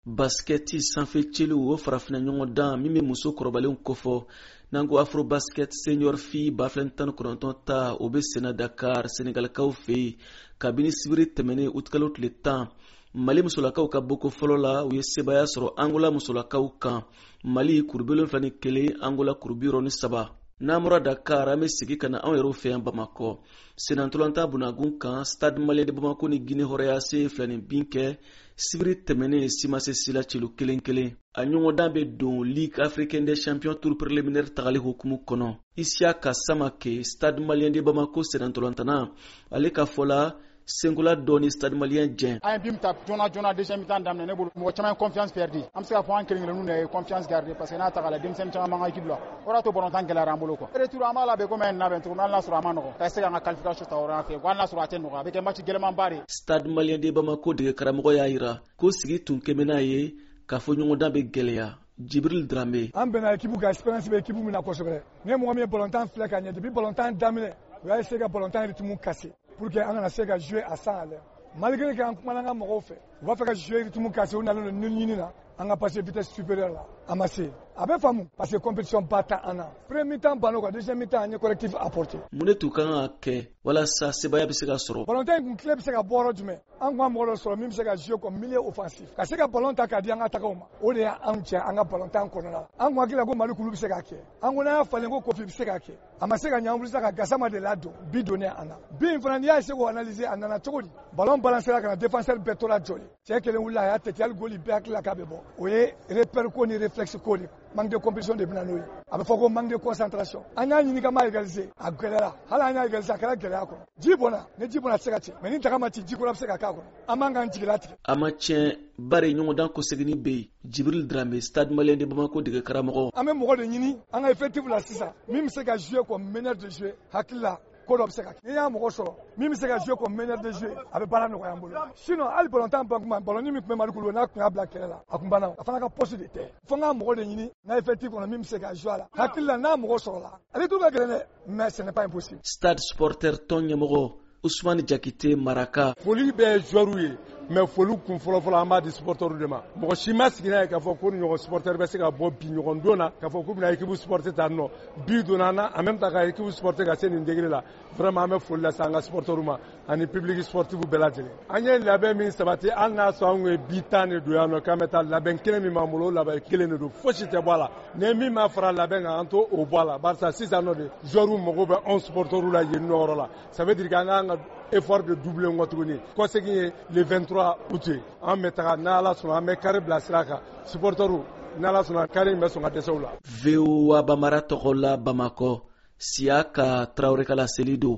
basketi sanfɛ celu o farafina ɲɔgɔn dan min bɛ muso kɔrɔbalenw kofɔ n'an ko afro basket senior fille 2019 ta o bɛ senna Dakar Senegalikaw fɛ yen kabini sibiri tɛmɛnen utikalo tile 10 Mali musolakaw ka boko fɔlɔ la u ye sebaya sɔrɔ Angola musolakaw kan. Mali kuru 71 Angola kuru 63. N'an bɔra Dakar an bɛ sigi ka na anw yɛrɛw fɛ yan Bamakɔ. Senantolanta bunagun kan Stade Malien de Bamako ni Guinée Horéase filanin bin kɛ sibiri tɛmɛnen Simase Sila celu kelen kelen. A ɲɔgɔndan bɛ don Ligue Africaine des Champions tour préliminaire tagali hukumu kɔnɔ. Isiaka Samake Stade Malien de Bamako senantolantana ale ka fɔla Sengola doni Stade Malien jɛn. An bim ta jona deuxième mi-temps daminɛ ne bolo mɔgɔ caman confiance perdu. An bɛ se ka fɔ an kelen-kelenninw de ye confiance garder parce que n'a ta k'a lajɛ denmisɛnnin caman b'an ka équipe la. O de y'a to ballon-tan gɛlɛyara an bolo quoi. Retour an b'a labɛn comme un labɛn cogo min hali n'a sɔrɔ a ma nɔgɔn. Ka se k'an ka qualification ta o yɔrɔ fɛ hali n'a sɔrɔ a tɛ nɔgɔya a bɛ kɛ match gɛlɛmanba de. Stade Malien de Bamako dege karamɔgɔ y'a jira ko sigi tun kɛmɛ n'a ye k'a fɔ ɲɔgɔndan bɛ gɛlɛya. Jibril Dramé. An bɛnna équipe ka expérience bɛ équipe min na kosɛbɛ. Ni mɔgɔ min ye ballon-tan filɛ ka ɲɛ depuis ballon-tan daminɛ u y'a essayer ka ballon-tan rythme casser pour que an kana se ka jouer à 100 à l'heure. Malgré que an kumana an ka mɔgɔw fɛ u b'a fɛ ka jouer rythme casser u nalen don ɲini na an ka passer vitesse supérieure la a ma se a bɛ faamu parce que compétition ba ta an na premier mi-temps banna quoi deuxième mi-temps an ye correctif apporté. Mun de tun kan ka kɛ walasa sebaya bɛ se ka sɔrɔ. Ballon-tan in kun tile bɛ se ka bɔ yɔrɔ jumɛn an kun ka mɔgɔ dɔ sɔrɔ min bɛ se ka jouer comme milieu offensif ka se ka ballon ta k'a di an ka tagaw ma o de y'an cɛ an ka ballon-tan kɔnɔna la an kun hakili la ko Mali kulu bɛ se k'a kɛ an ko n'an y'a falen ko Kofi bɛ se k'a kɛ a ma se ka ɲɛ an wulila ka Gassama de ladon bi donné an na bi in fana n'i y'a essayer k'o analyser a nana cogo di ballon balancera ka na défenseur bɛɛ tora jɔli cɛ kelen wulila a y'a tɛti hali goli bɛɛ hakili la k'a bɛ bɔ o ye repère ko ni réflexe ko de manque de compétition de bɛna n'o ye a bɛ fɔ ko manque de concentration an y'a ɲini ka ma égaliser a gɛlɛyara hali an y'a égaliser a kɛra gɛlɛya kɔnɔ ji bɔnna ni ji bɔnna a tɛ se ka ci mais ni daga ma ci ji kura bɛ se ka k'a kɔnɔ an man k'an jigila tigɛ. A ma tiɲɛ bari ɲɔgɔndan kɔsegini bɛ yen Jibril Dramé Stade Malien de Bamako dege karamɔgɔ. An bɛ mɔgɔ de ɲini an ka effectif la sisan min bɛ se ka jouer comme meneur de jeu hakili la ko dɔ bɛ se ka kɛ n'i y'a mɔgɔ sɔrɔ min bɛ se ka jouer comme meneur de jeu a bɛ baara nɔgɔya an bolo sinon hali ballon-tan ban kuma ballon min tun bɛ Mali kulu n'a tun y'a bila kɛlɛ la a tun banna a fana ka poste de tɛ fo n ka mɔgɔ de ɲini n ka effectif kɔnɔ min bɛ se ka jouer a la hakili la n'a mɔgɔ sɔrɔ la ale tout ka gɛlɛn dɛ mais ce n'est pas impossible. Stade supporter tɔn ɲɛmɔgɔ Ousmane Jakite Maraka. Foli bɛ joueur ye mais foli kun fɔlɔ an b'a di supporter de ma mɔgɔ si ma sigi n'a ye k'a fɔ ko ɲɔgɔn supporter bɛ se ka bɔ bi ɲɔgɔn don na k'a fɔ k'u bɛna équipe supporter ta nɔ bi donna na en même temps ka équipe supporter ka se nin degré la vraiment an bɛ foli lase an ka supporter ma ani public sportif bɛɛ lajɛlen an ye labɛn min sabati an k'a sɔrɔ anw ye bi 10 de don yan nɔ k'an bɛ taa labɛn kelen min b'an bolo o labɛn kelen de don fosi tɛ bɔ a la ni min ma fara labɛn kan an to o bɔ a la barisa sisan nɔ de joueurs mago bɛ anw supporter la yen nɔ yɔrɔ la ça veut dire que an k'an ka effort de doubler n kɔ tuguni kɔsegin ye le 23 août an bɛ taga n'Ala sɔnna an bɛ kari bila sira kan supporteru n'Ala sɔnna kari in bɛ sɔn ka dɛsɛ u la. VOA Bamara tɔgɔ la Bamakɔ Siaka Traoré Kala Selido.